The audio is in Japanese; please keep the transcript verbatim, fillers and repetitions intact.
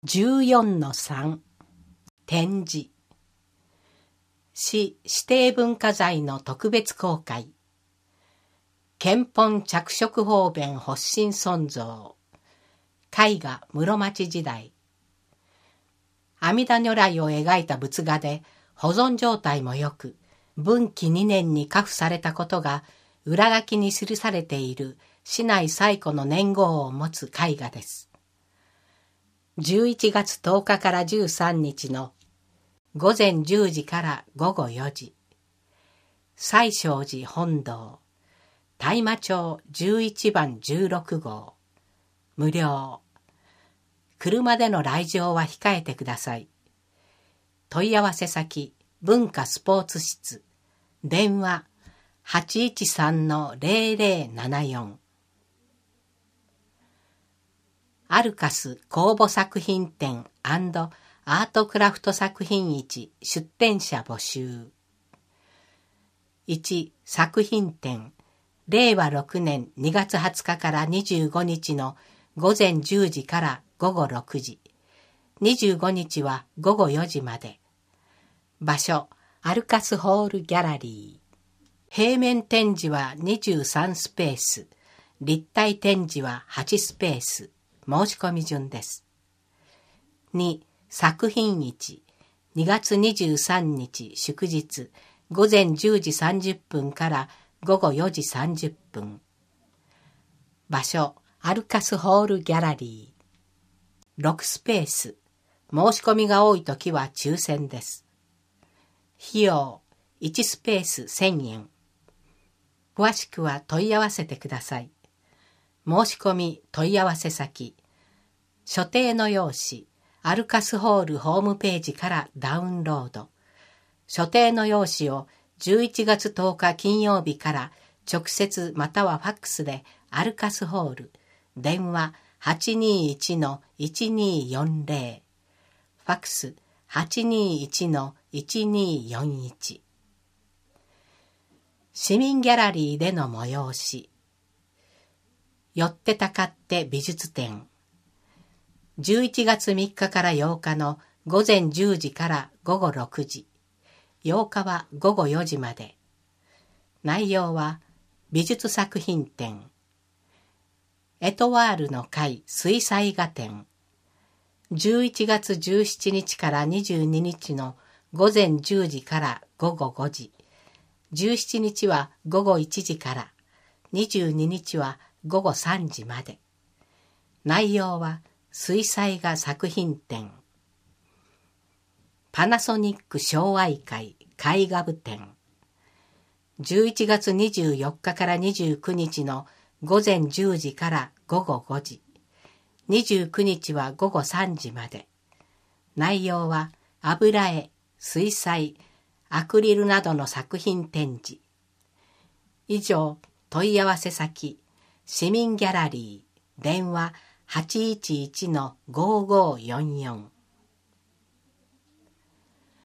じゅうよんのさん 展示市指定文化財の特別公開献本着色方便発心尊像絵画室町時代阿弥陀如来を描いた仏画で保存状態も良く文紀にねんに加付されたことが裏書きに記されている市内最古の年号を持つ絵画です。じゅういちがつとおかからじゅうさんにちのごぜんじゅうじからごごよじ西勝寺本堂大麻町じゅういちばんじゅうろくごう無料車での来場は控えてください。問い合わせ先文化スポーツ室電話 はちいちさんのぜろぜろななよんアルカス公募作品展&アートクラフト作品市出展者募集。いち作品展れいわろくねんにがつはつかからにじゅうごにちのごぜんじゅうじからごごろくじにじゅうごにちはごごよじまで場所アルカスホールギャラリー平面展示はにじゅうさんスペース立体展示ははちスペース申し込み順です。に作品市にがつにじゅうさんにち祝日ごぜんじゅうじさんじゅっぷんからごごよじさんじゅっぷん場所アルカスホールギャラリーろくスペース申し込みが多いときは抽選です。費用いちスペースせんえん詳しくは問い合わせてください。申し込み問い合わせ先所定の用紙アルカスホールホームページからダウンロード所定の用紙をじゅういちがつとおか金曜日から直接またはファックスでアルカスホール電話 はちにいちのいちによんぜろ ファックス はちにいちのいちによんいち市民ギャラリーでの催しよってたかって美術展じゅういちがつみっかからようかのごぜんじゅうじからごごろくじようかはごごよじまで内容は美術作品展エトワールの会水彩画展じゅういちがつじゅうしちにちからにじゅうににちのごぜんじゅうじからごごごじじゅうしちにちはごごいちじからにじゅうににちはごごさんじまで内容は水彩画作品展パナソニック昭愛会絵画部展じゅういちがつにじゅうよっかからにじゅうくにちのごぜんじゅうじからごごごじにじゅうくにちはごごさんじまで内容は油絵水彩アクリルなどの作品展示以上問い合わせ先市民ギャラリー電話 はちいちいちのごごよんよん